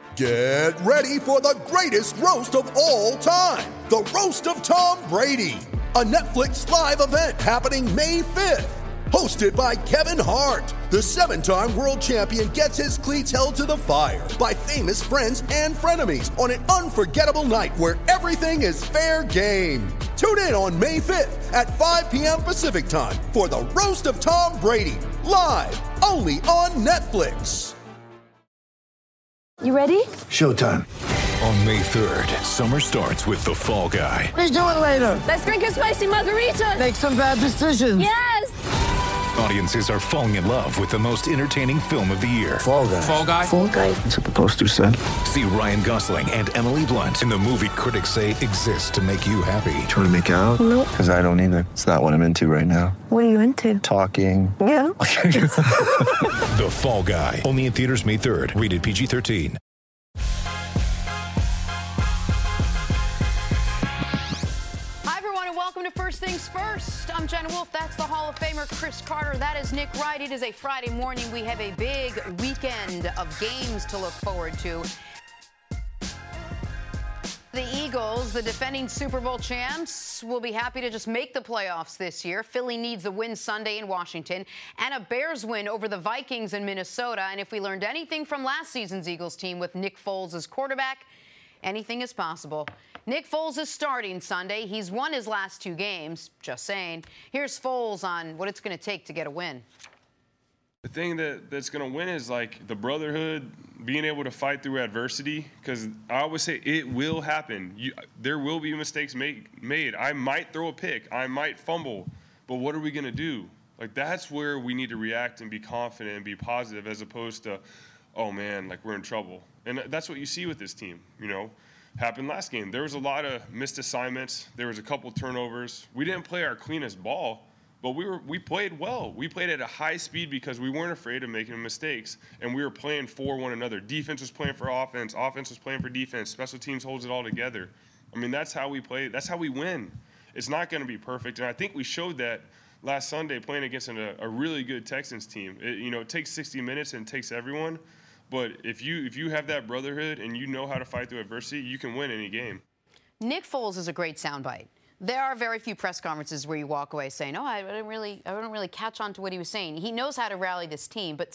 Get ready for the greatest roast of all time, the Roast of Tom Brady, a Netflix live event happening May 5th. Hosted by Kevin Hart, the 7-time world champion gets his cleats held to the fire by famous friends and frenemies on an unforgettable night where everything is fair game. Tune in on May 5th at 5 p.m. Pacific time for the Roast of Tom Brady, live only on Netflix. You ready? Showtime. On May 3rd, summer starts with The Fall Guy. Let's do it later. Let's drink a spicy margarita. Make some bad decisions. Yes! Audiences are falling in love with the most entertaining film of the year. Fall Guy. Fall Guy? Fall Guy. That's what the poster said. See Ryan Gosling and Emily Blunt in the movie critics say exists to make you happy. Trying to make it out? Nope. Because I don't either. It's not what I'm into right now. What are you into? Talking. Yeah. The Fall Guy. Only in theaters May 3rd. Rated PG-13. Welcome to First Things First. I'm Jenna Wolf. That's the Hall of Famer Chris Carter. That is Nick Wright. It is a Friday morning. We have a big weekend of games to look forward to. The Eagles, the defending Super Bowl champs, will be happy to just make the playoffs this year. Philly needs a win Sunday in Washington and a Bears win over the Vikings in Minnesota. And if we learned anything from last season's Eagles team with Nick Foles as quarterback, anything is possible. Nick Foles is starting Sunday. He's won his last 2 games. Just saying. Here's Foles on what it's going to take to get a win. The thing that's going to win is like the brotherhood, being able to fight through adversity. Because I always say it will happen. There will be mistakes made. I might throw a pick. I might fumble. But what are we going to do? Like, that's where we need to react and be confident and be positive, as opposed to, oh man, like we're in trouble. And that's what you see with this team, you know. Happened last game. There was a lot of missed assignments. There was a couple turnovers. We didn't play our cleanest ball, but we played well. We played at a high speed because we weren't afraid of making mistakes, and we were playing for one another. Defense was playing for offense. Offense was playing for defense. Special teams holds it all together. I mean, that's how we play. That's how we win. It's not going to be perfect, and I think we showed that last Sunday playing against a really good Texans team. It takes 60 minutes and it takes everyone. But if you have that brotherhood and you know how to fight through adversity, you can win any game. Nick Foles is a great soundbite. There are very few press conferences where you walk away saying, "Oh, I don't really catch on to what he was saying." He knows how to rally this team. But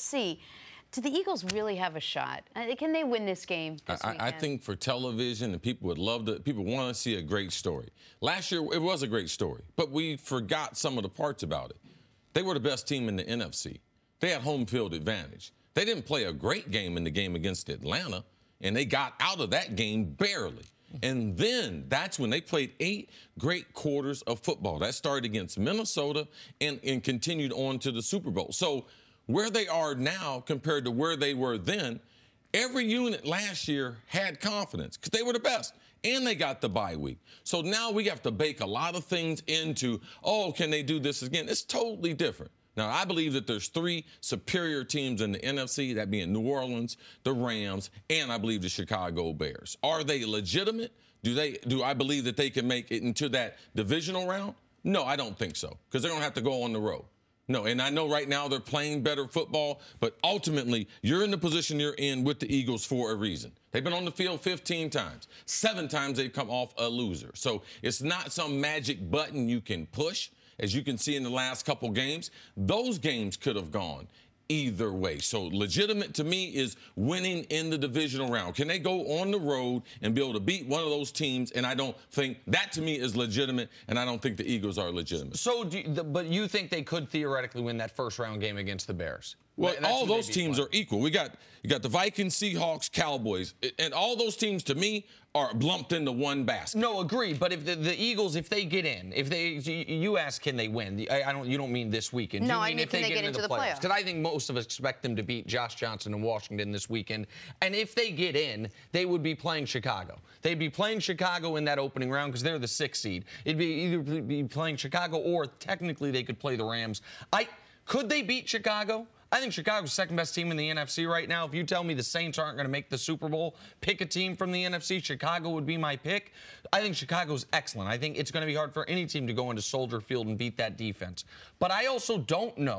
do the Eagles really have a shot? Can they win this game this weekend? I think for television, and people would love to. People want to see a great story. Last year it was a great story, but we forgot some of the parts about it. They were the best team in the NFC. They had home field advantage. They didn't play a great game in the game against Atlanta, and they got out of that game barely. And then that's when they played 8 great quarters of football. That started against Minnesota and continued on to the Super Bowl. So where they are now compared to where they were then, every unit last year had confidence because they were the best. And they got the bye week. So now we have to bake a lot of things into, can they do this again? It's totally different. Now, I believe that there's 3 superior teams in the NFC, that being New Orleans, the Rams, and I believe the Chicago Bears. Are they legitimate? Do I believe that they can make it into that divisional round? No, I don't think so, because they're going to have to go on the road. No, and I know right now they're playing better football, but ultimately you're in the position you're in with the Eagles for a reason. They've been on the field 15 times. 7 times they've come off a loser. So it's not some magic button you can push. As you can see in the last couple games, those games could have gone either way. So legitimate to me is winning in the divisional round. Can they go on the road and be able to beat one of those teams? And I don't think that to me is legitimate, and I don't think the Eagles are legitimate. So, but you think they could theoretically win that first round game against the Bears? Well, all those teams are equal. You got the Vikings, Seahawks, Cowboys, and all those teams to me are lumped into one basket. No, agreed. But if the Eagles, if they get in, you ask, can they win? You don't mean this weekend. No, you I mean if can they get into the playoffs? Because I think most of us expect them to beat Josh Johnson in Washington this weekend. And if they get in, they would be playing Chicago. They'd be playing Chicago in that opening round because they're the 6th seed. It'd be either be playing Chicago or technically they could play the Rams. Could they beat Chicago? I think Chicago's second best team in the NFC right now. If you tell me the Saints aren't going to make the Super Bowl, pick a team from the NFC, Chicago would be my pick. I think Chicago's excellent. I think it's going to be hard for any team to go into Soldier Field and beat that defense. But I also don't know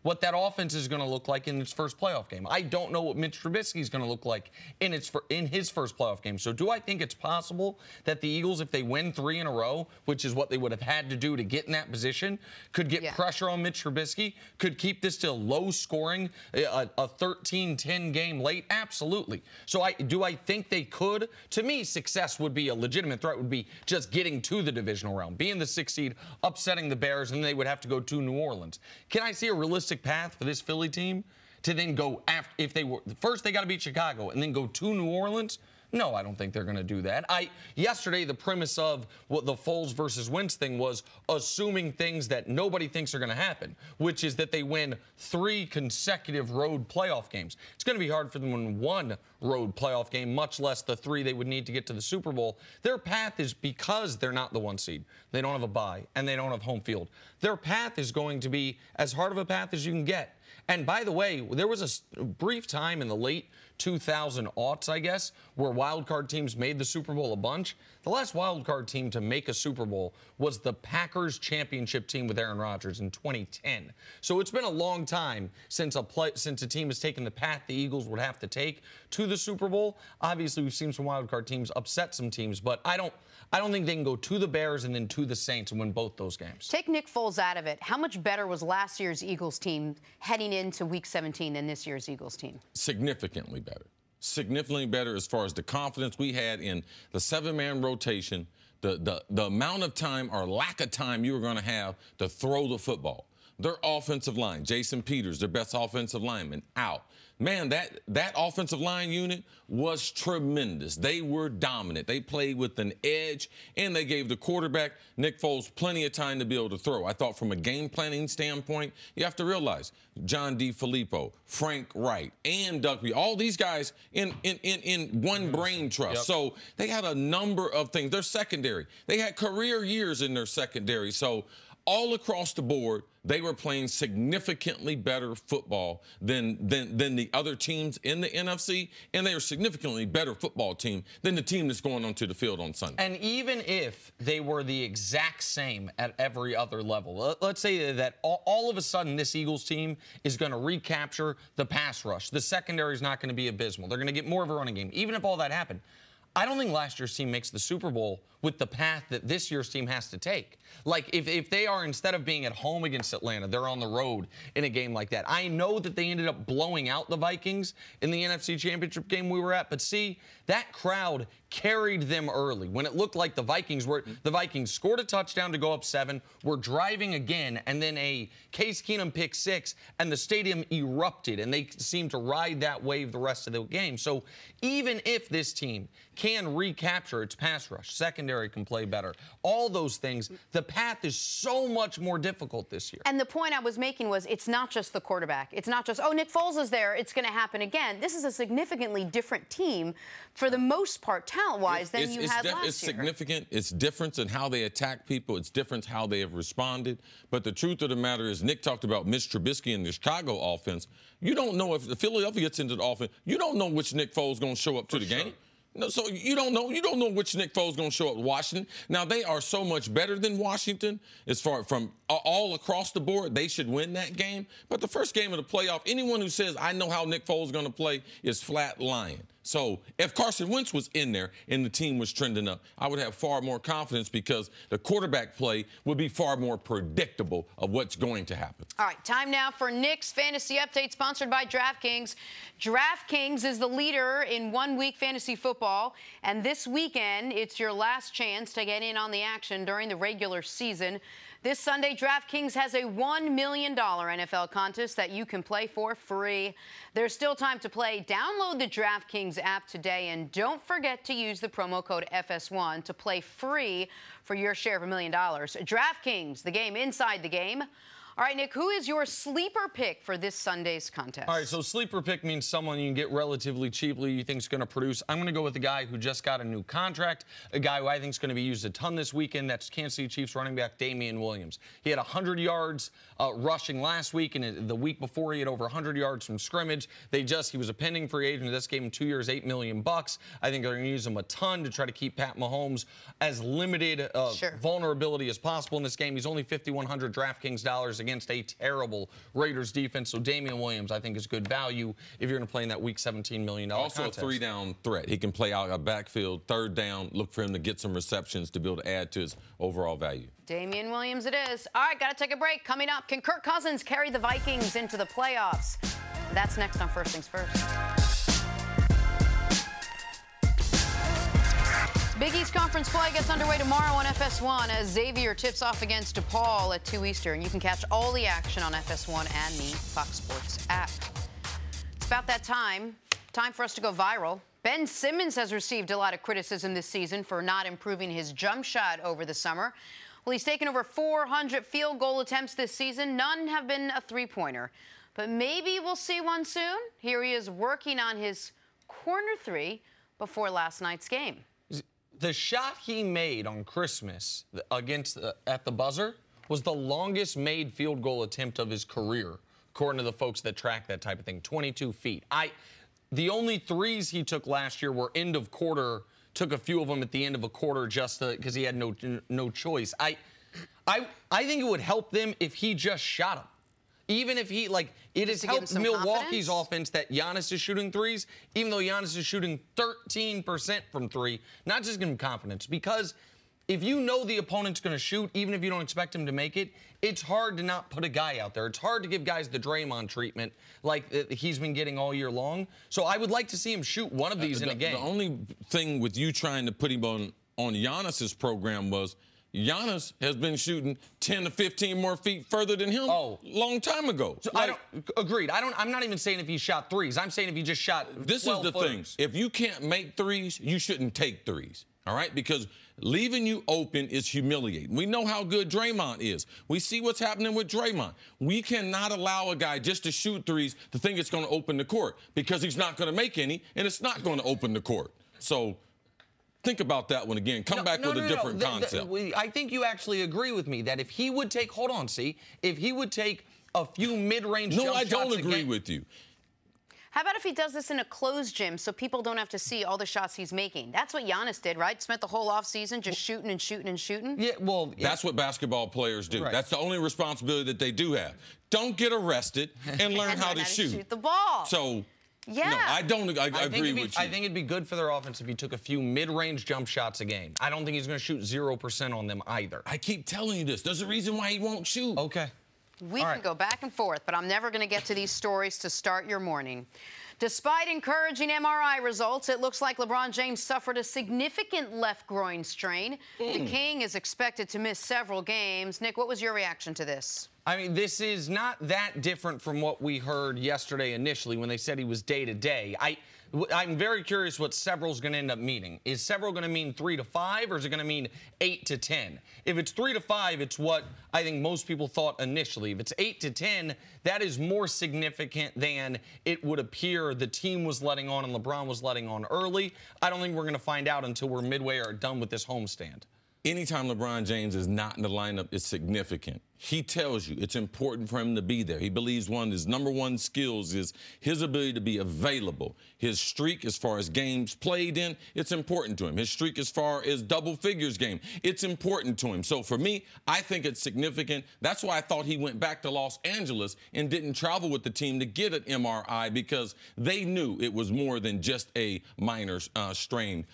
what that offense is going to look like in its first playoff game. I don't know what Mitch Trubisky is going to look like in his first playoff game. So do I think it's possible that the Eagles, if they win 3 in a row, which is what they would have had to do to get in that position, could get pressure on Mitch Trubisky, could keep this to low scoring, a 13-10 game late? Absolutely. So do I think they could? To me, success would be a legitimate threat, would be just getting to the divisional round, being the 6th seed, upsetting the Bears, and they would have to go to New Orleans. Can I see a realistic path for this Philly team to then go after, if they were, first they got to beat Chicago and then go to New Orleans? No, I don't think they're going to do that. Yesterday, the premise of what the Foles versus Wentz thing was assuming things that nobody thinks are going to happen, which is that they win 3 consecutive road playoff games. It's going to be hard for them to win 1 road playoff game, much less the 3 they would need to get to the Super Bowl. Their path is, because they're not the 1 seed, they don't have a bye, and they don't have home field. Their path is going to be as hard of a path as you can get. And by the way, there was a brief time in the late 2000 aughts, I guess, where wildcard teams made the Super Bowl a bunch. The last wildcard team to make a Super Bowl was the Packers championship team with Aaron Rodgers in 2010. So it's been a long time since a team has taken the path the Eagles would have to take to the Super Bowl. Obviously, we've seen some wildcard teams upset some teams, but I don't think they can go to the Bears and then to the Saints and win both those games. Take Nick Foles out of it. How much better was last year's Eagles team heading into Week 17 than this year's Eagles team? Significantly better. Significantly better as far as the confidence we had in the 7-man rotation, the amount of time or lack of time you were going to have to throw the football. Their offensive line, Jason Peters, their best offensive lineman, out. Man, that offensive line unit was tremendous. They were dominant. They played with an edge, and they gave the quarterback, Nick Foles, plenty of time to be able to throw. I thought from a game planning standpoint, you have to realize John DeFilippo, Frank Wright, and Doug Pederson, all these guys in one brain trust. Yep. So they had a number of things. Their secondary, they had career years in their secondary. So all across the board, they were playing significantly better football than the other teams in the NFC, and they are a significantly better football team than the team that's going onto the field on Sunday. And even if they were the exact same at every other level, let's say that all of a sudden this Eagles team is going to recapture the pass rush. The secondary is not going to be abysmal. They're going to get more of a running game. Even if all that happened, I don't think last year's team makes the Super Bowl with the path that this year's team has to take. Like, if they are, instead of being at home against Atlanta, they're on the road in a game like that. I know that they ended up blowing out the Vikings in the NFC Championship game we were at, but see, that crowd carried them early. When it looked like the Vikings scored a touchdown to go up 7, were driving again, and then a Case Keenum pick 6, and the stadium erupted, and they seemed to ride that wave the rest of the game. So even if this team can recapture its pass rush, secondary can play better, all those things, the path is so much more difficult this year. And the point I was making was, it's not just the quarterback. It's not just, oh, Nick Foles is there, it's going to happen again. This is a significantly different team, for the most part, talent-wise, than you had last year. It's significant. It's different in how they attack people. It's different how they have responded. But the truth of the matter is, Nick talked about Mitch Trubisky and the Chicago offense. You don't know if the Philadelphia gets into the offense. You don't know which Nick Foles is going to show up to the game. No, so you don't know which Nick Foles is going to show up at Washington. Now, they are so much better than Washington as far from all across the board. They should win that game. But the first game of the playoff, anyone who says, I know how Nick Foles is going to play, is flat lying. So if Carson Wentz was in there and the team was trending up, I would have far more confidence because the quarterback play would be far more predictable of what's going to happen. All right, time now for Nick's Fantasy Update, sponsored by DraftKings. DraftKings is the leader in one-week fantasy football, and this weekend it's your last chance to get in on the action during the regular season. This Sunday, DraftKings has a $1 million NFL contest that you can play for free. There's still time to play. Download the DraftKings app today, and don't forget to use the promo code FS1 to play free for your share of $1 million. DraftKings, the game inside the game. All right, Nick, who is your sleeper pick for this Sunday's contest? All right, so sleeper pick means someone you can get relatively cheaply, you think is going to produce. I'm going to go with a guy who just got a new contract, a guy who I think is going to be used a ton this weekend. That's Kansas City Chiefs running back Damian Williams. He had 100 yards rushing last week, and the week before he had over 100 yards from scrimmage. He was a pending free agent. This gave him 2 years, $8 million. I think they're going to use him a ton to try to keep Pat Mahomes as limited vulnerability as possible in this game. He's only $5,100 DraftKings dollars against a terrible Raiders defense. So Damian Williams, I think, is good value if you're going to play in that week $17 million Also contest. a three-down threat. He can play out a backfield, third down, look for him to get some receptions to be able to add to his overall value. Damian Williams it is. All right, got to take a break. Coming up, can Kirk Cousins carry the Vikings into the playoffs? That's next on First Things First. Big East Conference play gets underway tomorrow on FS1 as Xavier tips off against DePaul at 2 Eastern. You can catch all the action on FS1 and the Fox Sports app. It's about that time for us to go viral. Ben Simmons has received a lot of criticism this season for not improving his jump shot over the summer. Well, he's taken over 400 field goal attempts this season. None have been a three-pointer. But maybe we'll see one soon. Here he is working on his corner three before last night's game. The shot he made on Christmas against at the buzzer was the longest made field goal attempt of his career, according to the folks that track that type of thing, 22 feet. The only threes he took last year were end of quarter, took a few of them at the end of a quarter just because he had no choice. I think it would help them if he just shot them. Even if he, it has helped Milwaukee's offense that Giannis is shooting threes, even though Giannis is shooting 13% from three, not just giving him confidence. Because if you know the opponent's going to shoot, even if you don't expect him to make it, it's hard to not put a guy out there. It's hard to give guys the Draymond treatment like he's been getting all year long. So I would like to see him shoot one of these in a game. The only thing with you trying to put him on Giannis's program was Giannis has been shooting 10 to 15 more feet further than him long time ago. So agreed. I'm not even saying if he shot threes. I'm saying if he just shot 12 This is the footers. thing. If you can't make threes, you shouldn't take threes. All right? Because leaving you open is humiliating. We know how good Draymond is. We see what's happening with Draymond. We cannot allow a guy just to shoot threes to think it's going to open the court because he's not going to make any, and it's not going to open the court. So think about that one again. Come back with a different concept. I think you actually agree with me that if he would take, if he would take a few mid-range jump shots. No, I don't agree with you. How about if he does this in a closed gym so people don't have to see all the shots he's making? That's what Giannis did, right? Spent the whole offseason just shooting and shooting and shooting? Yeah, well, that's what basketball players do. Right. That's the only responsibility that they do have. Don't get arrested and learn how to shoot the ball. So, yeah. no, I don't. I agree with you. I think it'd be good for their offense if he took a few mid-range jump shots a game. I don't think he's going to shoot 0% on them either. I keep telling you this. There's a reason why he won't shoot. Okay. We can go back and forth, but I'm never going to get to these stories to start your morning. Despite encouraging MRI results, it looks like LeBron James suffered a significant left groin strain. The King is expected to miss several games. Nick, what was your reaction to this? I mean, this is not that different from what we heard yesterday initially when they said he was day-to-day. I'm very curious what several's going to end up meaning. Is several going to mean 3 to 5, or is it going to mean 8 to 10? If it's 3 to 5, it's what I think most people thought initially. If it's 8 to 10, that is more significant than it would appear the team was letting on and LeBron was letting on early. I don't think we're going to find out until we're midway or done with this homestand. Anytime LeBron James is not in the lineup, it's significant. He tells you it's important for him to be there. He believes one of his number one skills is his ability to be available. His streak as far as games played in, it's important to him. His streak as far as double figures game, it's important to him. So for me, I think it's significant. That's why I thought he went back to Los Angeles and didn't travel with the team to get an MRI, because they knew it was more than just a minor strain.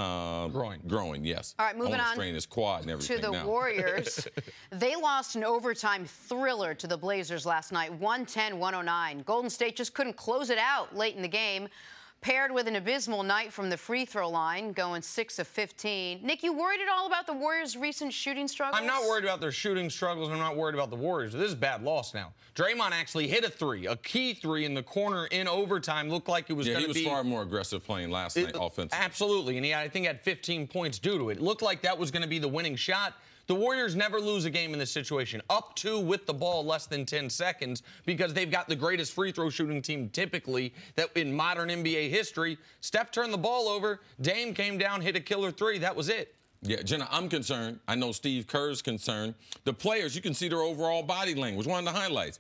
Growing, yes. All right, moving on strain is quad and everything to the now. Warriors. They lost an overtime thriller to the Blazers last night, 110-109. Golden State just couldn't close it out late in the game, paired with an abysmal night from the free throw line, going 6 of 15. Nick, you worried at all about the Warriors' recent shooting struggles? I'm not worried about their shooting struggles. I'm not worried about the Warriors. This is a bad loss now. Draymond actually hit a key three in the corner in overtime. Looked like it was going to be. He was far more aggressive playing last night offensively. Absolutely, and I think had 15 points due to it. It looked like that was going to be the winning shot. The Warriors never lose a game in this situation. Up 2 with the ball less than 10 seconds, because they've got the greatest free throw shooting team typically that in modern NBA history. Steph turned the ball over. Dame came down, hit a killer three. That was it. Yeah, Jenna, I'm concerned. I know Steve Kerr's concerned. The players, you can see their overall body language. One of the highlights.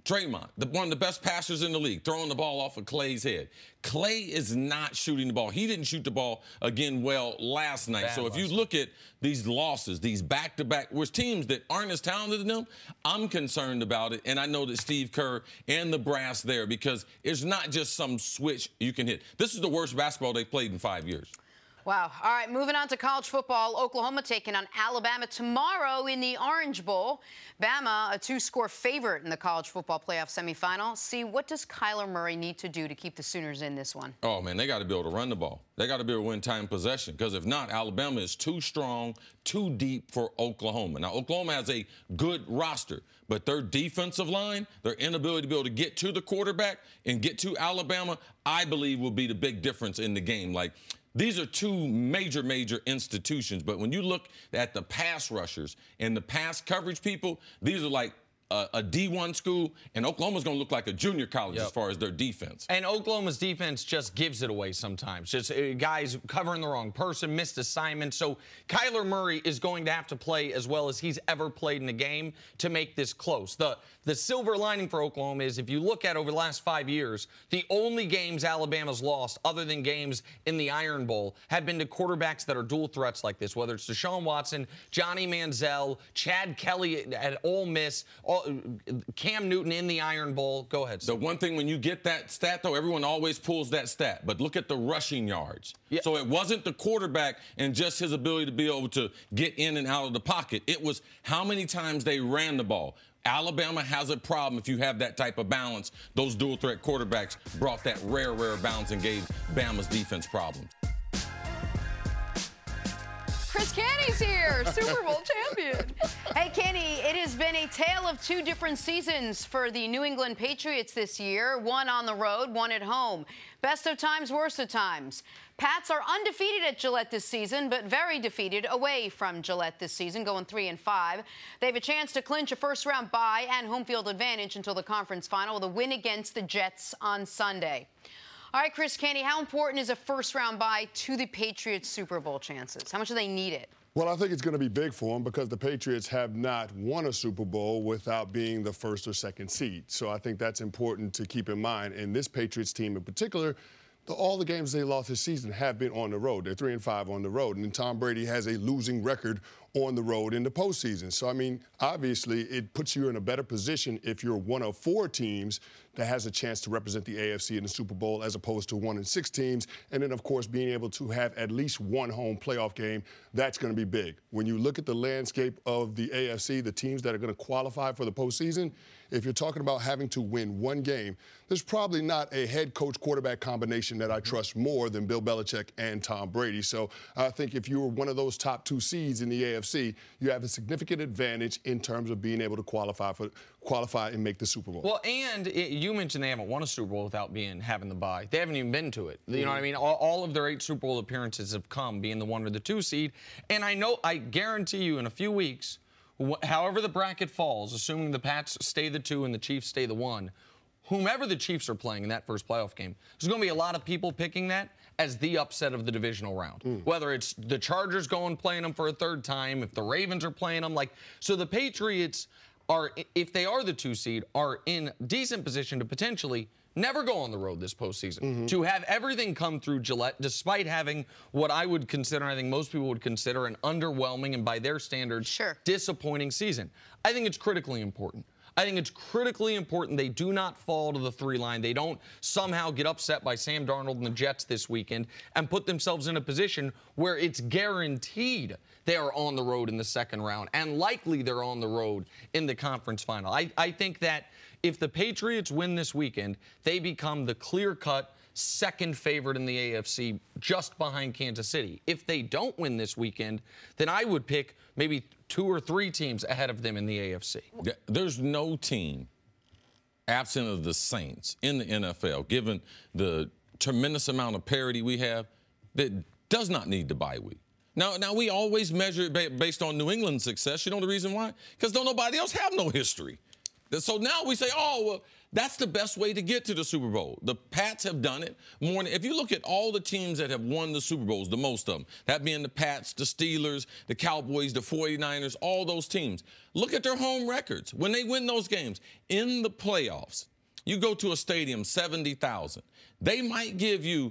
Draymond, one of the best passers in the league, throwing the ball off of Clay's head. Clay is not shooting the ball. He didn't shoot the ball again well last night. So if you look at these losses, these back-to-back, with teams that aren't as talented as them, I'm concerned about it. And I know that Steve Kerr and the brass there, because it's not just some switch you can hit. This is the worst basketball they've played in 5 years. Wow. All right, moving on to college football. Oklahoma taking on Alabama tomorrow in the Orange Bowl. Bama, a 2-score favorite in the college football playoff semifinal. See, what does Kyler Murray need to do to keep the Sooners in this one? Oh, man, they got to be able to run the ball. They got to be able to win time possession, because if not, Alabama is too strong, too deep for Oklahoma. Now, Oklahoma has a good roster, but their defensive line, their inability to be able to get to the quarterback and get to Alabama, I believe will be the big difference in the game. Like, these are two major institutions, but when you look at the pass rushers and the pass coverage people, these are like a D1 school, and Oklahoma's going to look like a junior college as far as their defense. And Oklahoma's defense just gives it away sometimes. Just guys covering the wrong person, missed assignments. So Kyler Murray is going to have to play as well as he's ever played in a game to make this close. The silver lining for Oklahoma is, if you look at over the last 5 years, the only games Alabama's lost, other than games in the Iron Bowl, have been to quarterbacks that are dual threats like this, whether it's Deshaun Watson, Johnny Manziel, Chad Kelly at Ole Miss, Cam Newton in the Iron Bowl. Go ahead, Steve. The one thing, when you get that stat, though, everyone always pulls that stat. But look at the rushing yards. Yeah. So it wasn't the quarterback and just his ability to be able to get in and out of the pocket. It was how many times they ran the ball. Alabama has a problem if you have that type of balance. Those dual-threat quarterbacks brought that rare balance and gave Bama's defense problems. Chris Canty's here, Super Bowl champion. Hey, Canty, it has been a tale of two different seasons for the New England Patriots this year. One on the road, one at home. Best of times, worst of times. Pats are undefeated at Gillette this season, but very defeated away from Gillette this season, going 3-5. They have a chance to clinch a first-round bye and home field advantage until the conference final with a win against the Jets on Sunday. All right, Chris Canty, how important is a first-round bye to the Patriots' Super Bowl chances? How much do they need it? Well, I think it's going to be big for them, because the Patriots have not won a Super Bowl without being the first or second seed. So I think that's important to keep in mind. And this Patriots team in particular, all the games they lost this season have been on the road. They're 3-5 on the road. And then Tom Brady has a losing record on the road in the postseason. So, I mean, obviously, it puts you in a better position if you're one of 4 teams that has a chance to represent the AFC in the Super Bowl, as opposed to 1 and 6 teams. And then, of course, being able to have at least one home playoff game, that's going to be big. When you look at the landscape of the AFC, the teams that are going to qualify for the postseason, if you're talking about having to win one game, there's probably not a head coach quarterback combination that I trust more than Bill Belichick and Tom Brady. So I think if you were one of those top 2 seeds in the AFC, you have a significant advantage in terms of being able to qualify and make the Super Bowl. Well, and you mentioned they haven't won a Super Bowl without having the bye. They haven't even been to it. You know what I mean? All of their 8 Super Bowl appearances have come being the 1 or the 2 seed. And I guarantee you, in a few weeks, however the bracket falls, assuming the Pats stay the 2 and the Chiefs stay the 1, whomever the Chiefs are playing in that first playoff game, there's going to be a lot of people picking that as the upset of the divisional round. Whether it's the Chargers playing them for a 3rd time, if the Ravens are playing them. So the Patriots are, if they are the 2 seed, are in decent position to potentially never go on the road this postseason. To have everything come through Gillette, despite having what I would consider, I think most people would consider, an underwhelming and, by their standards, disappointing season. I think it's critically important. I think it's critically important they do not fall to the 3 line. They don't somehow get upset by Sam Darnold and the Jets this weekend and put themselves in a position where it's guaranteed they are on the road in the 2nd round, and likely they're on the road in the conference final. I think that if the Patriots win this weekend, they become the clear-cut 2nd favorite in the AFC, just behind Kansas City. If they don't win this weekend, then I would pick maybe 2 or 3 teams ahead of them in the AFC. There's no team, absent of the Saints, in the NFL, given the tremendous amount of parity we have, that does not need the bye week. Now we always measure it based on New England's success. You know the reason why? Because don't nobody else have no history. So now we say, oh, well, That's the best way to get to the Super Bowl. The Pats have done it more. If you look at all the teams that have won the Super Bowls, the most of them, that being the Pats, the Steelers, the Cowboys, the 49ers, all those teams, look at their home records. When they win those games in the playoffs, you go to a stadium, 70,000. They might give you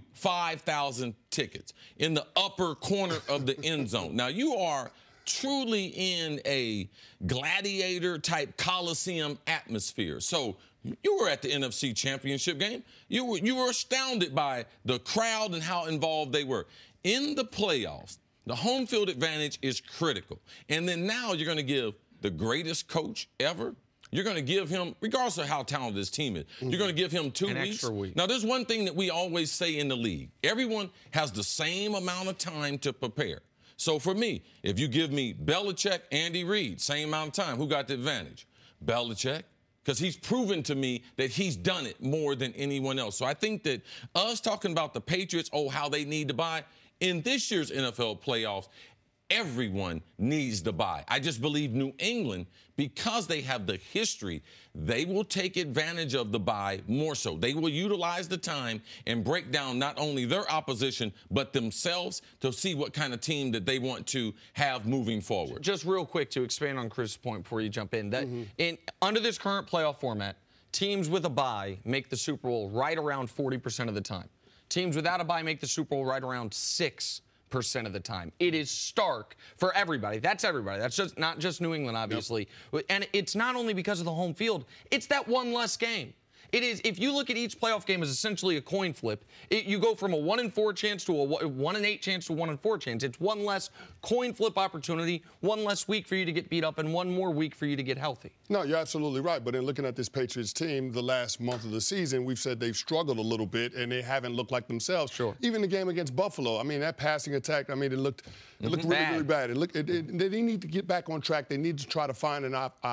5,000 tickets in the upper corner of the end zone. Now, you are truly in a gladiator-type Coliseum atmosphere. So you were at the NFC Championship game. You were astounded by the crowd and how involved they were. In the playoffs, the home field advantage is critical. And then now you're going to give the greatest coach ever. You're going to give him, regardless of how talented his team is, you're going to give him 2 weeks. Extra week. Now, there's one thing that we always say in the league. Everyone has the same amount of time to prepare. So for me, if you give me Belichick, Andy Reid, same amount of time, who got the advantage? Belichick, because he's proven to me that he's done it more than anyone else. So I think that us talking about the Patriots, how they need to buy, in this year's NFL playoffs, everyone needs to buy. I just believe New England, because they have the history, they will take advantage of the buy more so. They will utilize the time and break down not only their opposition, but themselves to see what kind of team that they want to have moving forward. Just real quick to expand on Chris' point before you jump in, that under this current playoff format, teams with a bye make the Super Bowl right around 40% of the time. Teams without a bye make the Super Bowl right around 6% of the time. It is stark for everybody. That's everybody. That's just not just New England, obviously. Yep. And it's not only because of the home field. It's that one less game. It is, if you look at each playoff game as essentially a coin flip, you go from a 1-in-4 chance to a 1-in-8 chance to a 1-in-4 chance. It's one less coin flip opportunity, one less week for you to get beat up, and one more week for you to get healthy. No, you're absolutely right. But in looking at this Patriots team, the last month of the season, we've said they've struggled a little bit, and they haven't looked like themselves. Sure. Even the game against Buffalo, I mean, that passing attack, I mean, it looked really, really bad. They need to get back on track. They need to try to find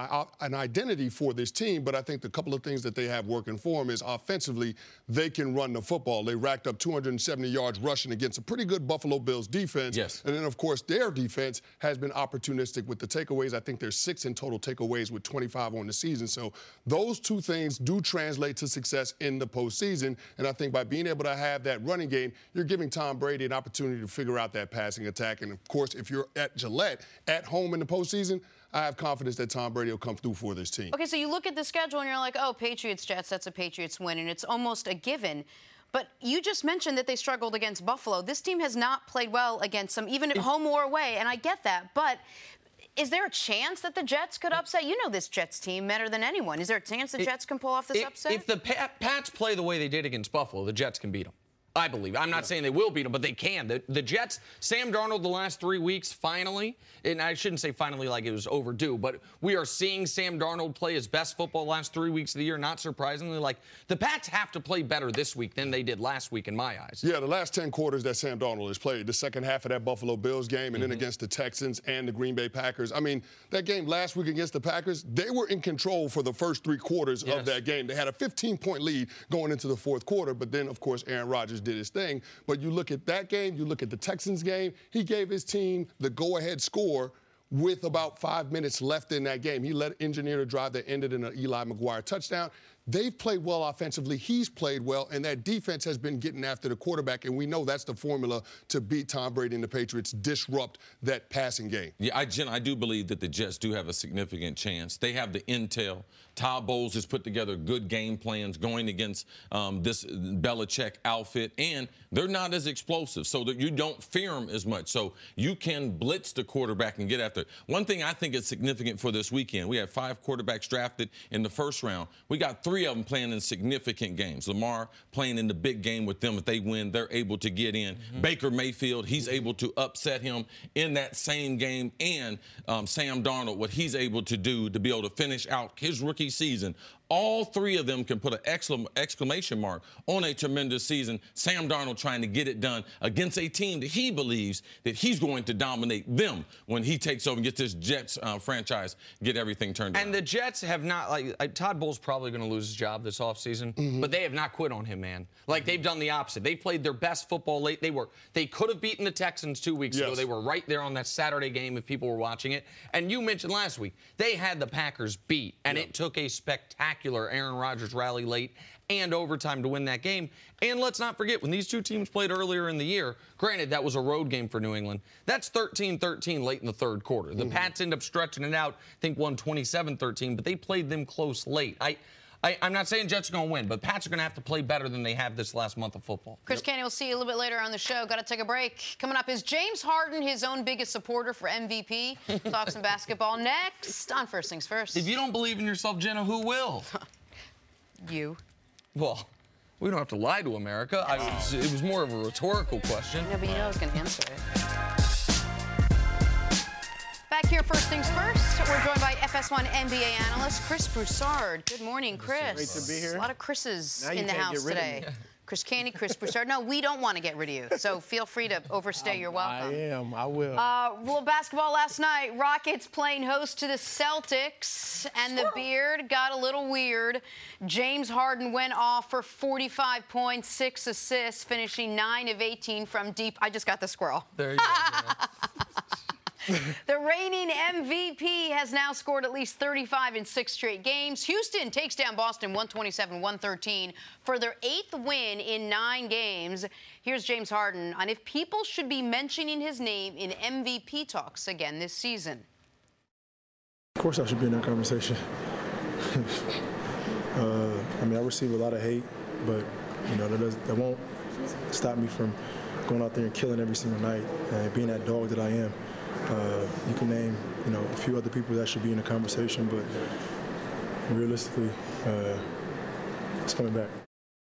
an identity for this team. But I think the couple of things that they have working for them is offensively, they can run the football. They racked up 270 yards rushing against a pretty good Buffalo Bills defense. Yes. And then, of course, their defense has been opportunistic with the takeaways. I think there's 6 in total takeaways with 25 on the season. So those two things do translate to success in the postseason. And I think by being able to have that running game, you're giving Tom Brady an opportunity to figure out that passing attack. And, of course, if you're at Gillette at home in the postseason, I have confidence that Tom Brady will come through for this team. Okay, so you look at the schedule and you're like, Patriots-Jets, that's a Patriots win, and it's almost a given. But you just mentioned that they struggled against Buffalo. This team has not played well against them, even at home or away, and I get that. But is there a chance that the Jets could upset? You know this Jets team better than anyone. Is there a chance the Jets can pull off this upset? If the Pats play the way they did against Buffalo, the Jets can beat them. I believe. I'm not saying they will beat them, but they can. The Jets, Sam Darnold the last 3 weeks, finally, and I shouldn't say finally like it was overdue, but we are seeing Sam Darnold play his best football the last 3 weeks of the year, not surprisingly. Like, the Pats have to play better this week than they did last week in my eyes. Yeah, the last 10 quarters that Sam Darnold has played, the second half of that Buffalo Bills game, and then against the Texans and the Green Bay Packers. I mean, that game last week against the Packers, they were in control for the first 3 quarters of that game. They had a 15-point lead going into the fourth quarter, but then, of course, Aaron Rodgers did his thing. But you look at that game, you look at the Texans game, he gave his team the go-ahead score with about 5 minutes left in that game. He led engineer a drive that ended in an Eli McGuire touchdown. They've played well offensively. He's played well, and that defense has been getting after the quarterback, and we know that's the formula to beat Tom Brady and the Patriots, disrupt that passing game. Yeah, I do believe that the Jets do have a significant chance. They have the intel. Todd Bowles has put together good game plans going against this Belichick outfit, and they're not as explosive, so that you don't fear them as much. So you can blitz the quarterback and get after it. One thing I think is significant for this weekend, we had 5 quarterbacks drafted in the first round. We got 3 of them playing in significant games. Lamar playing in the big game with them. If they win, they're able to get in. Baker Mayfield, he's able to upset him in that same game. And Sam Darnold, what he's able to do to be able to finish out his rookie season. All 3 of them can put an exclamation mark on a tremendous season. Sam Darnold trying to get it done against a team that he believes that he's going to dominate them when he takes over and gets this Jets franchise, get everything turned around. And the Jets have not, Todd Bowles probably going to lose his job this offseason, but they have not quit on him, man. Like, they've done the opposite. They played their best football late. They could have beaten the Texans 2 weeks ago. They were right there on that Saturday game if people were watching it. And you mentioned last week, they had the Packers beat, and it took a spectacular spectacular Aaron Rodgers rally late and overtime to win that game. And let's not forget, when these two teams played earlier in the year, granted, that was a road game for New England, that's 13-13 late in the third quarter. The Pats end up stretching it out, I think won 27-13, but they played them close late. I'm not saying Jets are going to win, but Pats are going to have to play better than they have this last month of football. Chris Canty, we'll see you a little bit later on the show. Got to take a break. Coming up, is James Harden his own biggest supporter for MVP? Talk some basketball next on First Things First. If you don't believe in yourself, Jenna, who will? You. Well, we don't have to lie to America. It was more of a rhetorical question. No, but you know I was going to answer it. Back here, First Things First. We're joined by FS1 NBA analyst Chris Broussard. Good morning, Chris. Great to be here. A lot of Chris's now in the house today. Chris Canty, Chris Broussard. No, we don't want to get rid of you, so feel free to overstay your welcome. I will. Well, basketball last night. Rockets playing host to the Celtics, and the beard got a little weird. James Harden went off for 45 points, 6 assists, finishing 9 of 18 from deep. I just got the squirrel. There you go. The reigning MVP has now scored at least 35 in 6 straight games. Houston takes down Boston 127-113 for their 8th win in 9 games. Here's James Harden on if people should be mentioning his name in MVP talks again this season. Of course I should be in that conversation. I mean, I receive a lot of hate, but, you know, that won't stop me from going out there and killing every single night and being that dog that I am. You can name, you know, a few other people that should be in the conversation, but realistically, it's coming back.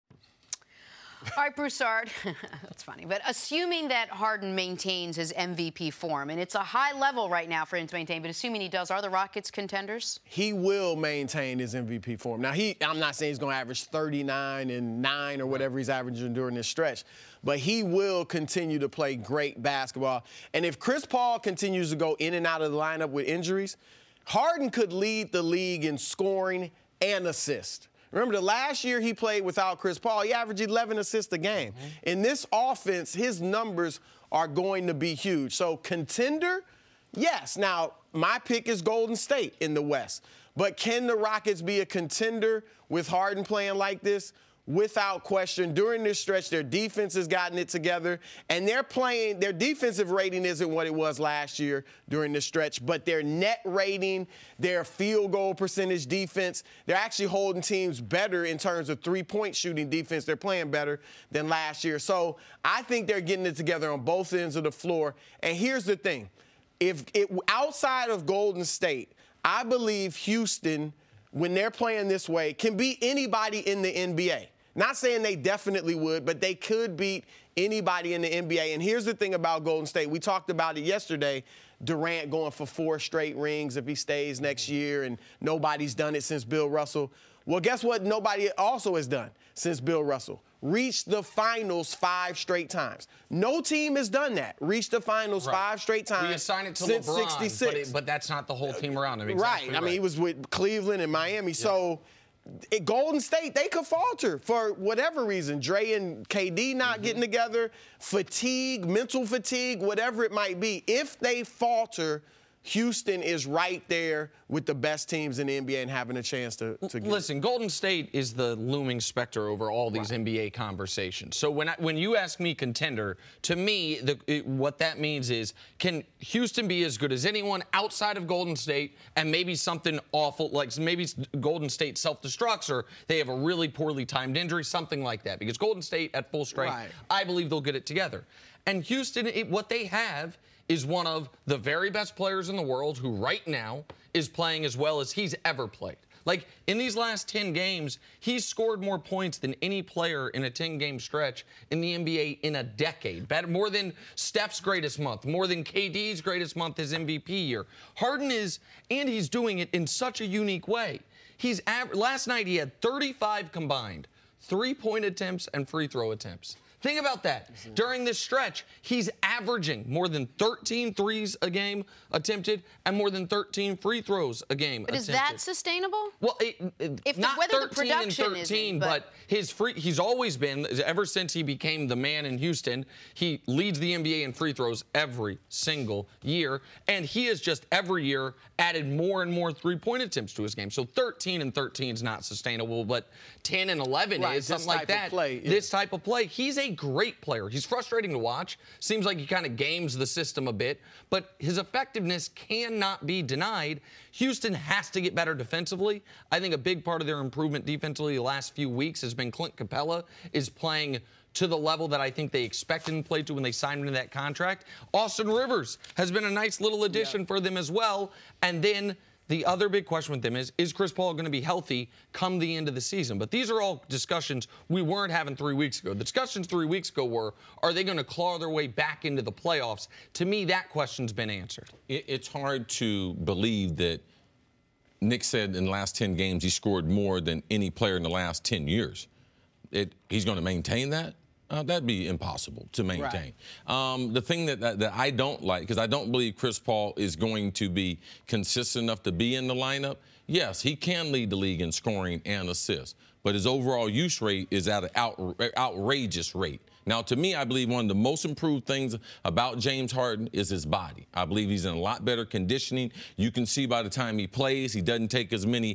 All right, Broussard. That's funny. But assuming that Harden maintains his MVP form, and it's a high level right now for him to maintain, but assuming he does, are the Rockets contenders? He will maintain his MVP form. Now, I'm not saying he's going to average 39 and 9 or whatever he's averaging during this stretch, but he will continue to play great basketball. And if Chris Paul continues to go in and out of the lineup with injuries, Harden could lead the league in scoring and assist. Remember, the last year he played without Chris Paul, he averaged 11 assists a game. In this offense, his numbers are going to be huge. So contender, yes. Now, my pick is Golden State in the West. But can the Rockets be a contender with Harden playing like this? Without question. During this stretch, their defense has gotten it together, and their defensive rating isn't what it was last year during this stretch, but their net rating, their field goal percentage defense, they're actually holding teams better in terms of three-point shooting defense. They're playing better than last year. So I think they're getting it together on both ends of the floor. And here's the thing. Outside of Golden State, I believe Houston, when they're playing this way, can beat anybody in the NBA. Not saying they definitely would, but they could beat anybody in the NBA. And here's the thing about Golden State. We talked about it yesterday. Durant going for 4 straight rings if he stays next year, and nobody's done it since Bill Russell. Well, guess what nobody also has done since Bill Russell? Reached the finals 5 straight times. No team has done that. Reached the finals 5 straight times. We assign it to since LeBron, 66. but that's not the whole team around him. Exactly right. I mean, he was with Cleveland and Miami. Yeah. So Golden State, they could falter for whatever reason. Dre and KD not getting together, fatigue, mental fatigue, whatever it might be. If they falter, Houston is right there with the best teams in the NBA and having a chance to get Listen, Golden State is the looming specter over all these NBA conversations. So when you ask me contender, to me, what that means is, can Houston be as good as anyone outside of Golden State and maybe something awful, like maybe Golden State self-destructs or they have a really poorly timed injury, something like that. Because Golden State at full strength, I believe they'll get it together. And Houston, what they have is one of the very best players in the world who right now is playing as well as he's ever played. Like, in these last 10 games, he's scored more points than any player in a 10-game stretch in the NBA in a decade. More than Steph's greatest month, more than KD's greatest month his MVP year. Harden is, and he's doing it in such a unique way. Last night he had 35 combined 3-point attempts and free throw attempts. Think about that. During this stretch, he's averaging more than 13 threes a game attempted and more than 13 free throws a game But attempted. is that sustainable? Well, not whether 13 the production and 13, isn't, but he's always been, ever since he became the man in Houston, he leads the NBA in free throws every single year, and he has just every year added more and more three-point attempts to his game. So 13 and 13 is not sustainable, but 10 and 11 is something like that. This type of play. He's a great player. He's frustrating to watch. Seems like he kind of games the system a bit, but his effectiveness cannot be denied. Houston has to get better defensively. I think a big part of their improvement defensively the last few weeks has been Clint Capella is playing to the level that I think they expected him to play to when they signed him to that contract. Austin Rivers has been a nice little addition for them as well. And then the other big question with them is Chris Paul going to be healthy come the end of the season? But these are all discussions we weren't having 3 weeks ago. The discussions 3 weeks ago were, are they going to claw their way back into the playoffs? To me, that question's been answered. It's hard to believe that Nick said in the last 10 games he scored more than any player in the last 10 years. He's going to maintain that? That'd be impossible to maintain. Right. The thing that I don't like, because I don't believe Chris Paul is going to be consistent enough to be in the lineup. Yes, he can lead the league in scoring and assists, but his overall use rate is at an outrageous rate. Now, to me, I believe one of the most improved things about James Harden is his body. I believe he's in a lot better conditioning. You can see by the time he plays, he doesn't take as many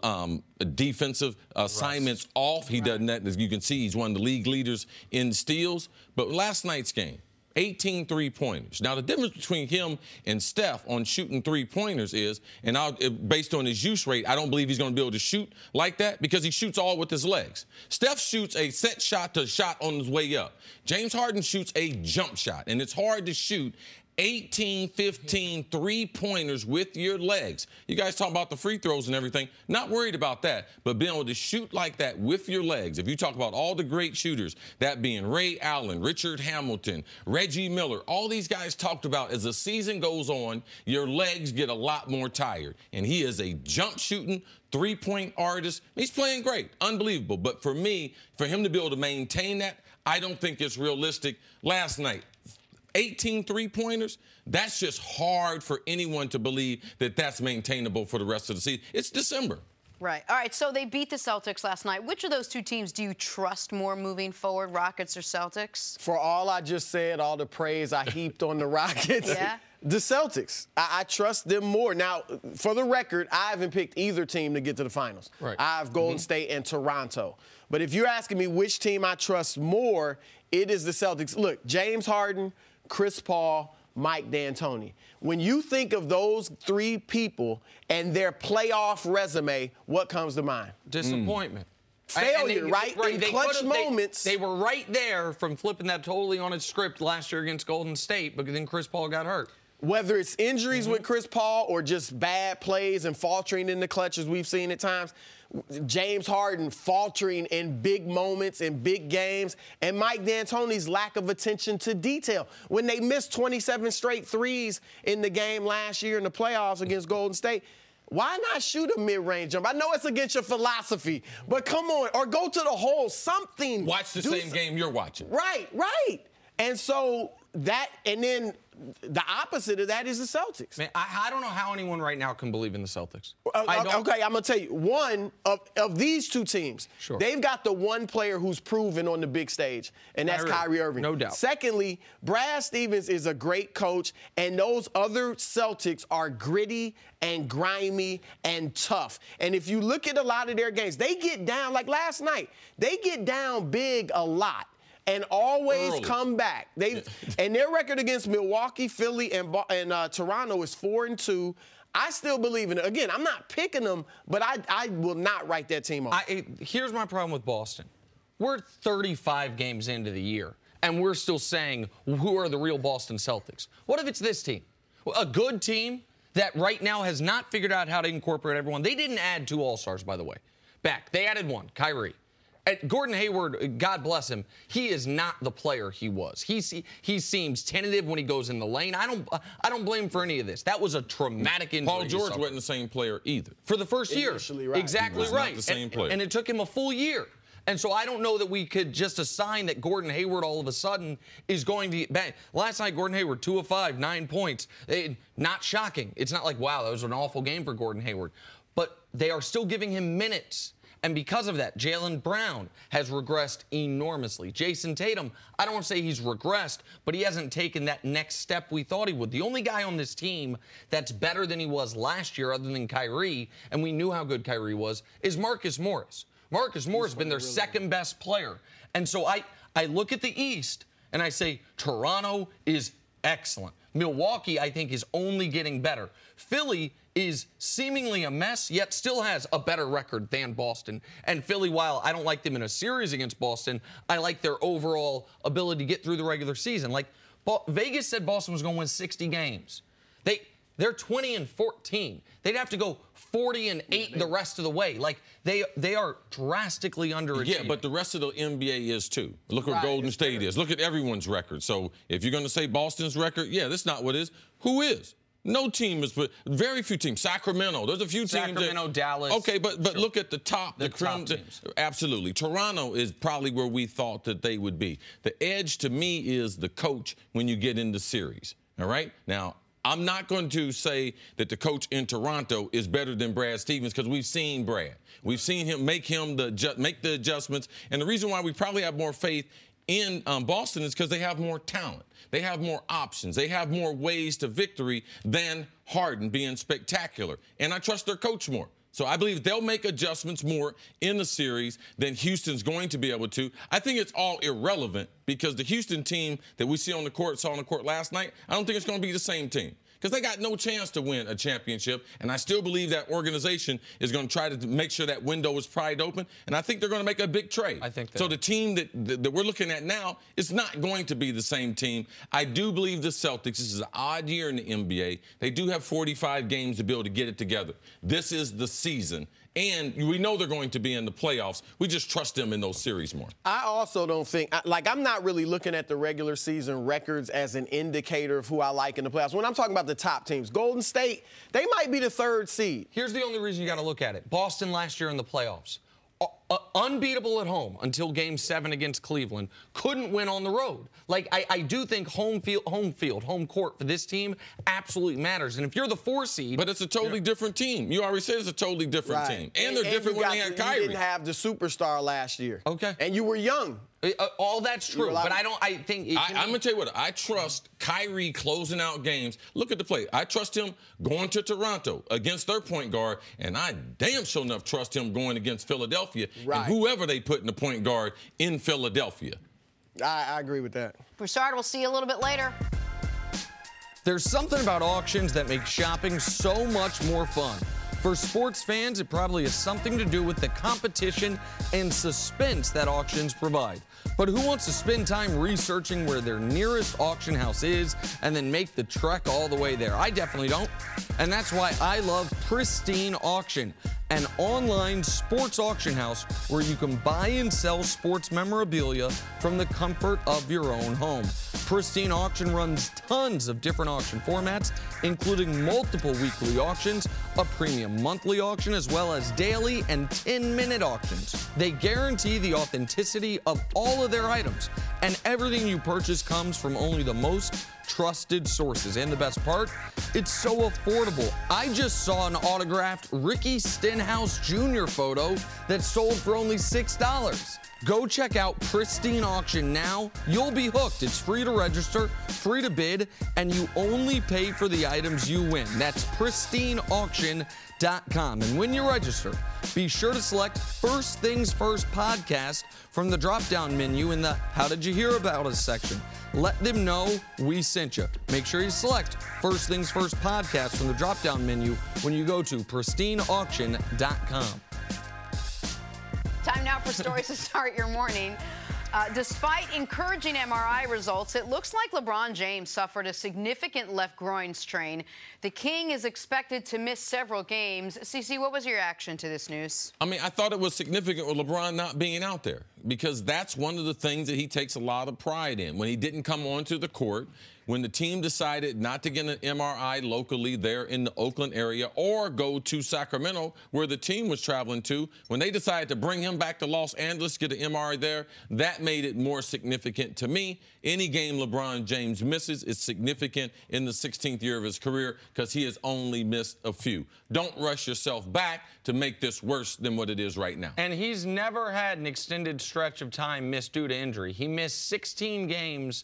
defensive assignments off. He doesn't. As you can see, he's one of the league leaders in steals. But last night's game, 18 three-pointers. Now, the difference between him and Steph on shooting three-pointers is, and based on his use rate, I don't believe he's going to be able to shoot like that because he shoots all with his legs. Steph shoots a set shot to shot on his way up. James Harden shoots a jump shot, and it's hard to shoot 18, 15 three-pointers with your legs. You guys talk about the free throws and everything. Not worried about that, but being able to shoot like that with your legs. If you talk about all the great shooters, that being Ray Allen, Richard Hamilton, Reggie Miller, all these guys talked about as the season goes on, your legs get a lot more tired. And he is a jump-shooting, three-point artist. He's playing great, unbelievable. But for me, for him to be able to maintain that, I don't think it's realistic. Last night, 18 three-pointers, that's just hard for anyone to believe that that's maintainable for the rest of the season. It's December. Right. All right, so they beat the Celtics last night. Which of those two teams do you trust more moving forward, Rockets or Celtics? For all I just said, all the praise I heaped on the Rockets, the Celtics. I trust them more. Now, for the record, I haven't picked either team to get to the finals. Right. I have Golden State and Toronto. But if you're asking me which team I trust more, it is the Celtics. Look, James Harden, Chris Paul, Mike D'Antoni. When you think of those three people and their playoff resume, what comes to mind? Disappointment. Failure, right? In clutch moments. They were right there from flipping that totally on its script last year against Golden State, but then Chris Paul got hurt. Whether it's injuries with Chris Paul or just bad plays and faltering in the clutch, as we've seen at times, James Harden faltering in big moments, in big games, and Mike D'Antoni's lack of attention to detail. When they missed 27 straight threes in the game last year in the playoffs against Golden State, why not shoot a mid-range jump? I know it's against your philosophy, but come on, or go to the hole, something. Watch the same game you're watching. Right. And so that, and then the opposite of that is the Celtics. Man, I don't know how anyone right now can believe in the Celtics. Okay, I'm going to tell you. One, of these two teams, they've got the one player who's proven on the big stage, and that's Kyrie Irving. No doubt. Secondly, Brad Stevens is a great coach, and those other Celtics are gritty and grimy and tough. And if you look at a lot of their games, they get down, like last night, they get down big a lot and always come back. And their record against Milwaukee, Philly, and Toronto is 4-2. I still believe in it. Again, I'm not picking them, but I will not write that team off. Here's my problem with Boston. We're 35 games into the year, and we're still saying, who are the real Boston Celtics? What if it's this team? A good team that right now has not figured out how to incorporate everyone. They didn't add 2 All-Stars, by the way. They added 1, Kyrie. Gordon Hayward, God bless him, he is not the player he was. He seems tentative when he goes in the lane. I don't blame him for any of this. That was a traumatic injury. Paul George wasn't the same player either. For the first year. Right. Exactly he was right. Not the same player. And it took him a full year. And so I don't know that we could just assign that Gordon Hayward all of a sudden is going to bang. Last night, Gordon Hayward, 2 of 5, 9 points. Not shocking. It's not like, wow, that was an awful game for Gordon Hayward. But they are still giving him minutes. And because of that, Jaylen Brown has regressed enormously. Jason Tatum, I don't want to say he's regressed, but he hasn't taken that next step we thought he would. The only guy on this team that's better than he was last year, other than Kyrie, and we knew how good Kyrie was, is Marcus Morris. Marcus Morris has been their second best player. And so I look at the East, and I say Toronto is excellent. Milwaukee, I think, is only getting better. Philly is seemingly a mess, yet still has a better record than Boston. And Philly, while I don't like them in a series against Boston, I like their overall ability to get through the regular season. Like, Vegas said Boston was going to win 60 games. They're 20-14. They'd have to go 40-8 the rest of the way. Like, they are drastically underachieving. Yeah, but the rest of the NBA is too. Look what Golden State is. Look at everyone's record. So if you're going to say Boston's record, yeah, that's not what it is. Who is? No team is, but very few teams. Sacramento, there's a few teams. Sacramento, Dallas. Okay, but sure. Look at the top. The top teams. Absolutely. Toronto is probably where we thought that they would be. The edge to me is the coach when you get into series. All right? Now, I'm not going to say that the coach in Toronto is better than Brad Stevens because we've seen Brad. We've seen him make the adjustments. And the reason why we probably have more faith in Boston is because they have more talent. They have more options. They have more ways to victory than Harden being spectacular. And I trust their coach more. So I believe they'll make adjustments more in the series than Houston's going to be able to. I think it's all irrelevant because the Houston team that we saw on the court last night, I don't think it's going to be the same team. Because they got no chance to win a championship. And I still believe that organization is going to try to make sure that window is pried open. And I think they're going to make a big trade. I think so. The team that we're looking at now is not going to be the same team. I do believe the Celtics, this is an odd year in the NBA. They do have 45 games to be able to get it together. This is the season. And we know they're going to be in the playoffs. We just trust them in those series more. I also don't think, I'm not really looking at the regular season records as an indicator of who I like in the playoffs. When I'm talking about the top teams, Golden State, they might be the 3rd seed. Here's the only reason you got to look at it. Boston last year in the playoffs. Unbeatable at home until Game 7 against Cleveland. Couldn't win on the road. Like, I do think home court for this team absolutely matters. And if you're the 4 seed. But it's a totally different team. You already said it's a totally different team. And they're different when they had Kyrie. You didn't have the superstar last year. Okay. And you were young. All that's true, but I'm going to tell you what, I trust Kyrie closing out games. Look at the play. I trust him going to Toronto against their point guard, and I damn sure enough trust him going against Philadelphia and whoever they put in the point guard in Philadelphia. I agree with that. Broussard, we'll see you a little bit later. There's something about auctions that makes shopping so much more fun. For sports fans, it probably has something to do with the competition and suspense that auctions provide. But who wants to spend time researching where their nearest auction house is and then make the trek all the way there? I definitely don't. And that's why I love Pristine Auction, an online sports auction house where you can buy and sell sports memorabilia from the comfort of your own home. Pristine Auction runs tons of different auction formats, including multiple weekly auctions, a premium monthly auction, as well as daily and 10-minute auctions. They guarantee the authenticity of all of their items, and everything you purchase comes from only the most trusted sources. And the best part, it's so affordable. I just saw an autographed Ricky Stenhouse Jr. photo that sold for only $6. Go check out Pristine Auction now. You'll be hooked. It's free to register, free to bid, and you only pay for the items you win. That's pristineauction.com. And when you register, be sure to select First Things First podcast from the drop-down menu in the How Did You Hear About Us section. Let them know we sent you. Make sure you select First Things First podcast from the drop-down menu when you go to pristineauction.com. Time now for stories to start your morning. Despite encouraging MRI results, it looks like LeBron James suffered a significant left groin strain. The King is expected to miss several games. CeCe, what was your reaction to this news? I mean, I thought it was significant with LeBron not being out there. because that's one of the things that he takes a lot of pride in. When he didn't come onto the court, when the team decided not to get an MRI locally there in the Oakland area or go to Sacramento, where the team was traveling to, when they decided to bring him back to Los Angeles, get an MRI there, that made it more significant to me. Any game LeBron James misses is significant in the 16th year of his career because he has only missed a few. Don't rush yourself back to make this worse than what it is right now. And he's never had an extended stretch of time missed due to injury. He missed 16 games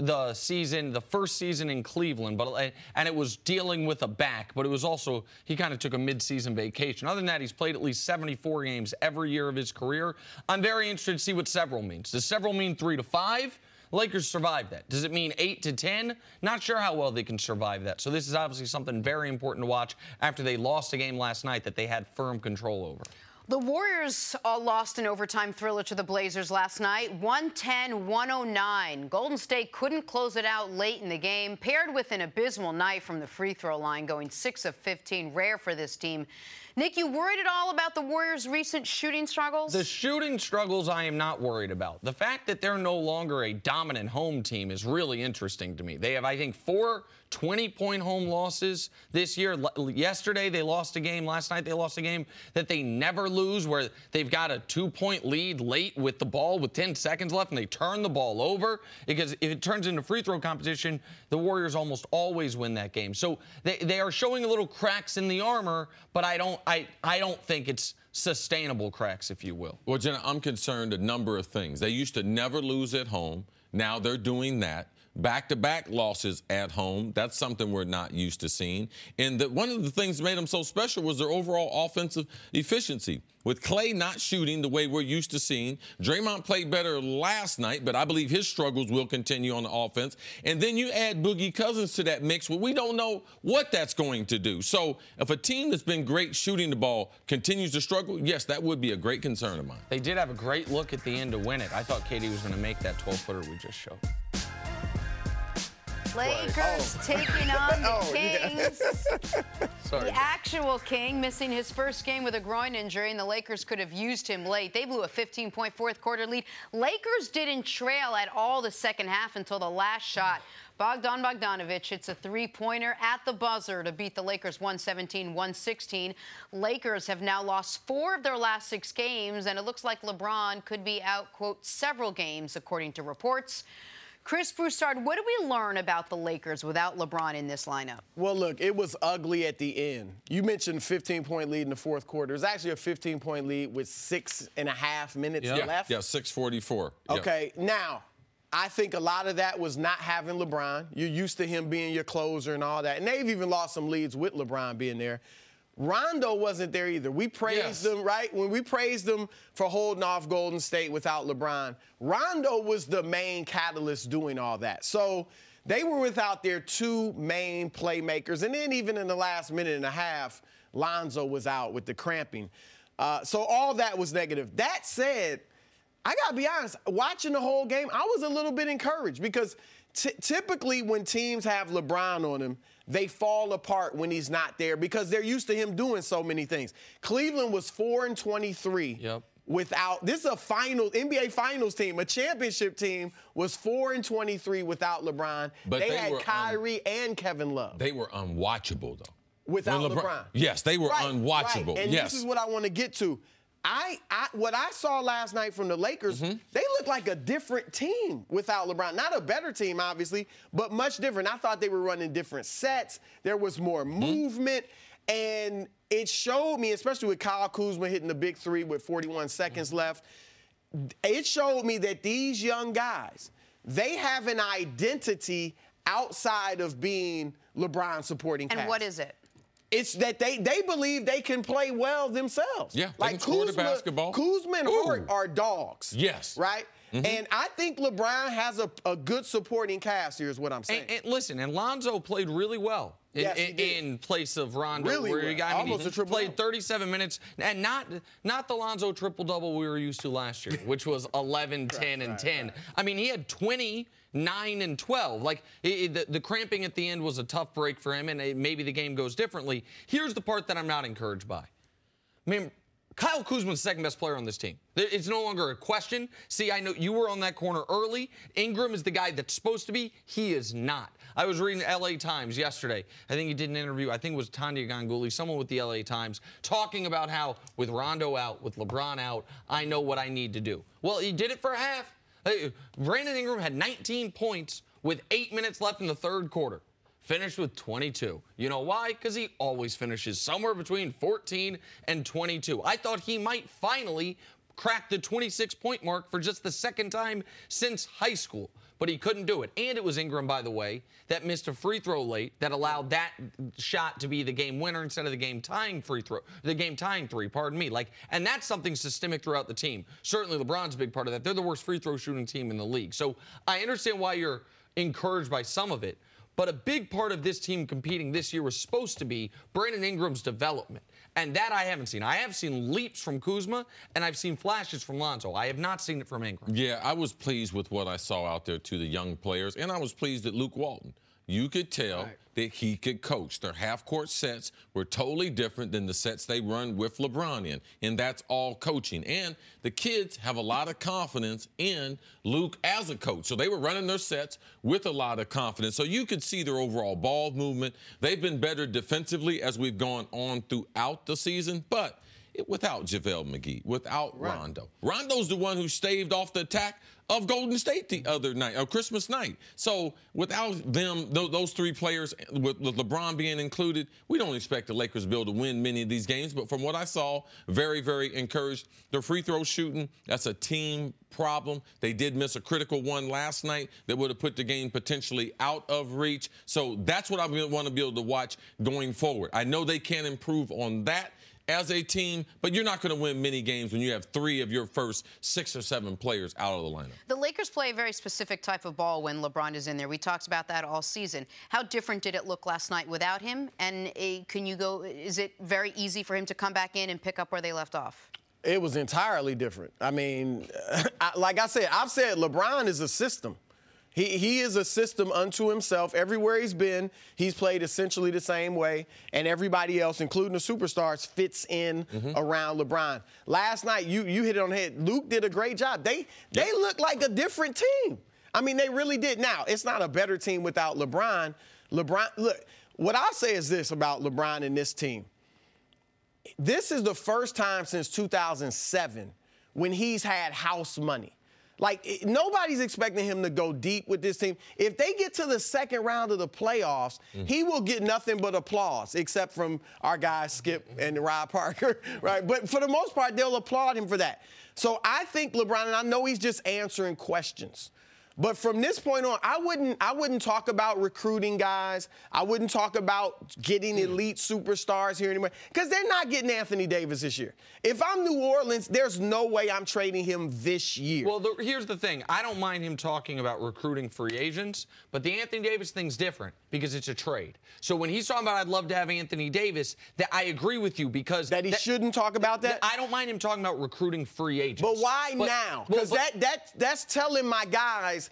the first season in Cleveland, and it was dealing with a back, but it was also, he kind of took a mid-season vacation. Other than that, he's played at least 74 games every year of his career. I'm very interested to see what several means. Does several mean 3 to 5? Lakers survived that. Does it mean 8 to 10? Not sure how well they can survive that. So this is obviously something very important to watch after they lost a game last night that they had firm control over. The Warriors lost an overtime thriller to the Blazers last night, 110-109. Golden State couldn't close it out late in the game, paired with an abysmal night from the free throw line, going 6 of 15, rare for this team. Nick, you worried at all about the Warriors' recent shooting struggles? The shooting struggles I am not worried about. The fact that they're no longer a dominant home team is really interesting to me. They have, I think, 4 20-point home losses this year. Yesterday, they lost a game. Last night, they lost a game that they never lose, where they've got a 2-point lead late with the ball with 10 seconds left, and they turn the ball over. Because if it turns into free throw competition, the Warriors almost always win that game. So they are showing a little cracks in the armor, but I don't think it's sustainable cracks, if you will. Well, Jenna, I'm concerned a number of things. They used to never lose at home. Now they're doing that. Back-to-back losses at home. That's something we're not used to seeing. And one of the things that made them so special was their overall offensive efficiency. With Clay not shooting the way we're used to seeing, Draymond played better last night, but I believe his struggles will continue on the offense. And then you add Boogie Cousins to that mix, where we don't know what that's going to do. So if a team that's been great shooting the ball continues to struggle, yes, that would be a great concern of mine. They did have a great look at the end to win it. I thought KD was going to make that 12-footer we just showed. Lakers taking on the Kings. Sorry. The actual King missing his first game with a groin injury, and the Lakers could have used him late. They blew a 15-point fourth-quarter lead. Lakers didn't trail at all the second half until the last shot. Bogdan Bogdanović hits a three-pointer at the buzzer to beat the Lakers 117-116. Lakers have now lost 4 of their last 6 games, and it looks like LeBron could be out, quote, several games, according to reports. Chris Broussard, what do we learn about the Lakers without LeBron in this lineup? Well, look, it was ugly at the end. You mentioned 15-point lead in the fourth quarter. It was actually a 15-point lead with 6.5 minutes left. Yeah, 6:44. Okay, now, I think a lot of that was not having LeBron. You're used to him being your closer and all that. And they've even lost some leads with LeBron being there. Rondo wasn't there either. We praised them, right? When we praised them for holding off Golden State without LeBron, Rondo was the main catalyst doing all that. So they were without their 2 main playmakers. And then even in the last minute and a half, Lonzo was out with the cramping. So all that was negative. That said, I got to be honest, watching the whole game, I was a little bit encouraged because typically when teams have LeBron on them, they fall apart when he's not there because they're used to him doing so many things. Cleveland was 4-23 without – this is a NBA Finals team. A championship team was 4-23 without LeBron. But they had Kyrie and Kevin Love. They were unwatchable, though. Without LeBron. Yes, they were unwatchable. Right. And this is what I want to get to. What I saw last night from the Lakers, they looked like a different team without LeBron. Not a better team, obviously, but much different. I thought they were running different sets. There was more movement. And it showed me, especially with Kyle Kuzma hitting the big 3 with 41 seconds left, it showed me that these young guys, they have an identity outside of being LeBron supporting cast. And what is it? It's that they believe they can play well themselves. Yeah, like Kuzma, the basketball. Kuzma and Hart are dogs. Yes. Right? And I think LeBron has a good supporting cast here is what I'm saying. And listen, and Lonzo played really well in place of Rondo. Really where well. Almost a triple played 37 minutes. And not the Lonzo triple-double we were used to last year, which was 11, 10, and 10. I mean, he had 20, 9, and 12. Like, the cramping at the end was a tough break for him, and maybe the game goes differently. Here's the part that I'm not encouraged by. I mean, Kyle Kuzma's the second best player on this team. It's no longer a question. See, I know you were on that corner early. Ingram is the guy that's supposed to be. He is not. I was reading the LA Times yesterday. I think he did an interview. I think it was Tanya Ganguly, someone with the LA Times, talking about how with Rondo out, with LeBron out, I know what I need to do. Well, he did it for a half. Brandon Ingram had 19 points with 8 minutes left in the third quarter. Finished with 22. You know why? Because he always finishes somewhere between 14 and 22. I thought he might finally crack the 26-point mark for just the second time since high school, but he couldn't do it. And it was Ingram, by the way, that missed a free throw late that allowed that shot to be the game winner instead of the game-tying three, pardon me. And that's something systemic throughout the team. Certainly LeBron's a big part of that. They're the worst free throw shooting team in the league. So I understand why you're encouraged by some of it. But a big part of this team competing this year was supposed to be Brandon Ingram's development. And that I haven't seen. I have seen leaps from Kuzma, and I've seen flashes from Lonzo. I have not seen it from Ingram. Yeah, I was pleased with what I saw out there to the young players, and I was pleased at Luke Walton. You could tell that he could coach. Their half-court sets were totally different than the sets they run with LeBron in, and that's all coaching. And the kids have a lot of confidence in Luke as a coach. So they were running their sets with a lot of confidence. So you could see their overall ball movement. They've been better defensively as we've gone on throughout the season, but without JaVale McGee, without Rondo. Rondo's the one who staved off the attack of Golden State the other night, Christmas night. So without them, those three players, with LeBron being included, we don't expect the Lakers to be able to win many of these games. But from what I saw, very, very encouraged. Their free throw shooting, that's a team problem. They did miss a critical one last night that would have put the game potentially out of reach. So that's what I want to be able to watch going forward. I know they can improve on that as a team, but you're not going to win many games when you have three of your first 6 or 7 players out of the lineup. The Lakers play a very specific type of ball when LeBron is in there. We talked about that all season. How different did it look last night without him? And is it very easy for him to come back in and pick up where they left off? It was entirely different. I mean, like I said, I've said LeBron is a system. He is a system unto himself. Everywhere he's been, he's played essentially the same way, and everybody else, including the superstars, fits in around LeBron. Last night, you hit it on the head. Luke did a great job. They look like a different team. I mean, they really did. Now, it's not a better team without LeBron. Look, what I'll say is this about LeBron and this team. This is the first time since 2007 when he's had house money. Like, nobody's expecting him to go deep with this team. If they get to the second round of the playoffs, he will get nothing but applause, except from our guys Skip and Rob Parker, right? But for the most part, they'll applaud him for that. So I think LeBron, and I know he's just answering questions, but from this point on, I wouldn't talk about recruiting guys. I wouldn't talk about getting elite superstars here anymore, because they're not getting Anthony Davis this year. If I'm New Orleans, there's no way I'm trading him this year. Well, here's the thing. I don't mind him talking about recruiting free agents, but the Anthony Davis thing's different because it's a trade. So when he's talking about I'd love to have Anthony Davis, that I agree with you because that he shouldn't talk about that. I don't mind him talking about recruiting free agents. But why now? Because that's telling my guys,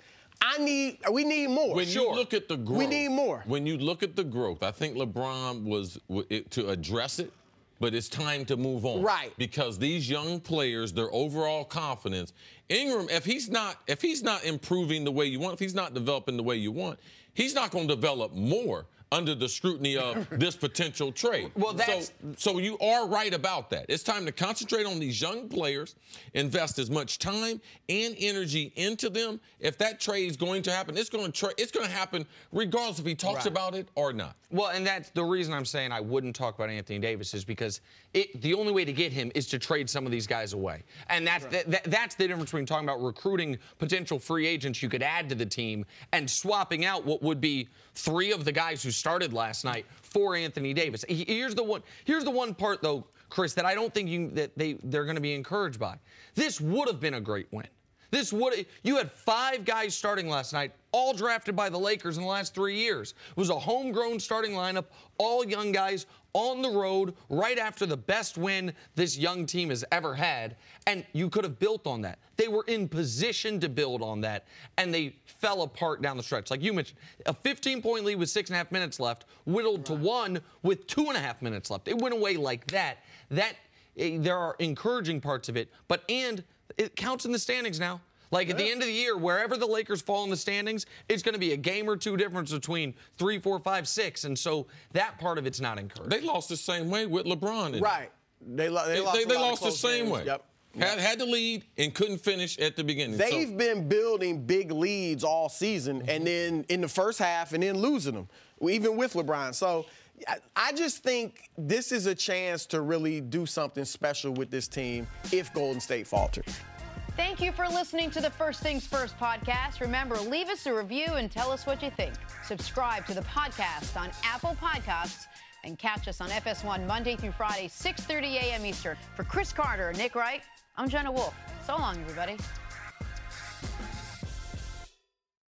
we need more. When you look at the growth, we need more. When you look at the growth, I think LeBron was to address it, but it's time to move on. Right. Because these young players, their overall confidence, Ingram, if he's not improving the way you want, if he's not developing the way you want, he's not going to develop more under the scrutiny of this potential trade. Well, so you are right about that. It's time to concentrate on these young players, invest as much time and energy into them. If that trade is going to happen, it's going to happen regardless if he talks about it or not. Well, and that's the reason I'm saying I wouldn't talk about Anthony Davis is because the only way to get him is to trade some of these guys away. And that's the difference between talking about recruiting potential free agents you could add to the team and swapping out what would be 3 of the guys who started last night for Anthony Davis. Here's the one part, though, Chris, that I don't think they're going to be encouraged by. This would have been a great win. You had 5 guys starting last night, all drafted by the Lakers in the last 3 years. It was a homegrown starting lineup, all young guys on the road right after the best win this young team has ever had. And you could have built on that. They were in position to build on that, and they fell apart down the stretch. Like you mentioned, a 15-point lead with 6.5 minutes left, whittled to 1 with 2.5 minutes left. It went away like that. there are encouraging parts of it, and it counts in the standings now. Like at the end of the year, wherever the Lakers fall in the standings, it's going to be a game or two difference between 3, 4, 5, 6. And so that part of it's not encouraging. They lost the same way with LeBron. Right. They lost the same way. Yep. Had the lead and couldn't finish at the beginning. They've been building big leads all season, and then in the first half, and then losing them, even with LeBron. So I just think this is a chance to really do something special with this team if Golden State falters. Thank you for listening to the First Things First podcast. Remember, leave us a review and tell us what you think. Subscribe to the podcast on Apple Podcasts and catch us on FS1 Monday through Friday, 6:30 a.m. Eastern. For Chris Carter and Nick Wright, I'm Jenna Wolf. So long, everybody.